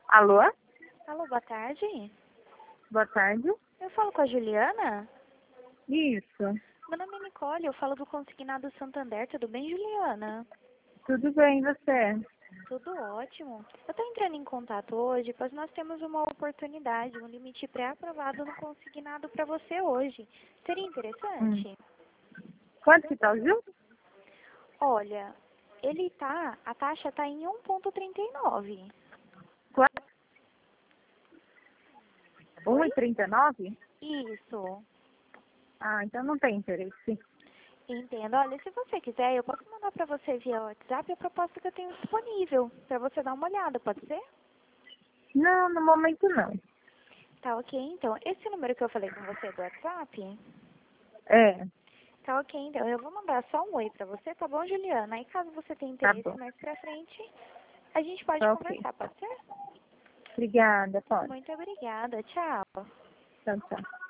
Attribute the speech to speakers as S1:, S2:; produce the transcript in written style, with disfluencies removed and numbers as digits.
S1: Alô?
S2: Alô, boa tarde.
S1: Boa tarde.
S2: Eu falo com a Juliana?
S1: Isso.
S2: Meu nome é Nicole, eu falo do Consignado Santander. Tudo bem, Juliana?
S1: Tudo bem, você?
S2: Tudo ótimo. Eu estou entrando em contato hoje, pois nós temos uma oportunidade, um limite pré-aprovado no Consignado para você hoje. Seria interessante?
S1: Quanto que tá o juros?
S2: Olha, a taxa está em 1,39.
S1: Quanto?
S2: Oi?
S1: 1,39?
S2: Isso.
S1: Ah, então não tem interesse.
S2: Entendo. Olha, se você quiser, eu posso mandar para você via WhatsApp a proposta que eu tenho disponível, para você dar uma olhada, pode ser?
S1: Não, no momento não.
S2: Tá ok, então. Esse número que eu falei com você do WhatsApp?
S1: É,
S2: Tá ok, então. Eu vou mandar só um oi pra você, tá bom, Juliana? Aí caso você tenha
S1: tá
S2: interesse
S1: bom.
S2: mais pra frente, a gente pode
S1: Tá ok.
S2: conversar, pode ser?
S1: Obrigada, pode.
S2: Muito obrigada. Tchau.
S1: Tchau, tchau.